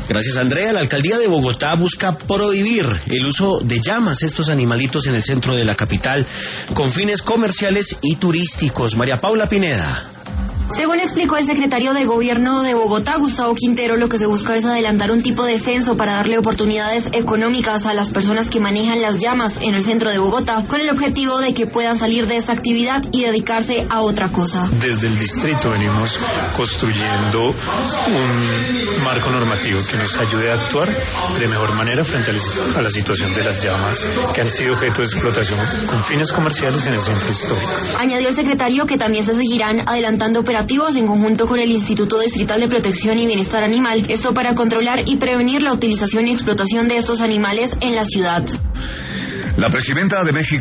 Gracias, Andrea. La alcaldía de Bogotá busca prohibir el uso de llamas, estos animalitos en el centro de la capital, con fines comerciales y turísticos. María Paula Pineda. Según explicó el secretario de Gobierno de Bogotá, Gustavo Quintero, lo que se busca es adelantar un tipo de censo para darle oportunidades económicas a las personas que manejan las llamas en el centro de Bogotá, con el objetivo de que puedan salir de esta actividad y dedicarse a otra cosa. Desde el distrito venimos construyendo un marco normativo que nos ayude a actuar de mejor manera frente a la situación de las llamas que han sido objeto de explotación con fines comerciales en el centro histórico. Añadió el secretario que también se seguirán adelantando operativos en conjunto con el Instituto Distrital de Protección y Bienestar Animal, esto para controlar y prevenir la utilización y explotación de estos animales en la ciudad. La presidenta de México